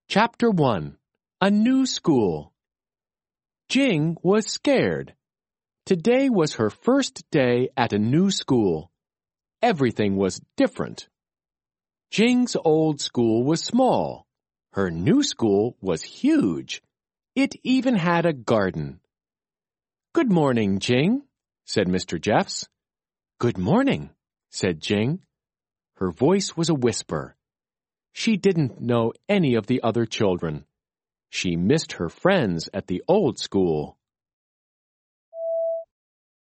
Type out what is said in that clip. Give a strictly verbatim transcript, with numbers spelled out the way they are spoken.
Chapter one. A New School. Jing was scared. Today was her first day at a new school. Everything was different. Jing's old school was small. Her new school was huge. It even had a garden. "Good morning, Jing," said Mister Jeffs. "Good morning," said Jing. Her voice was a whisper. She didn't know any of the other children. She missed her friends at the old school.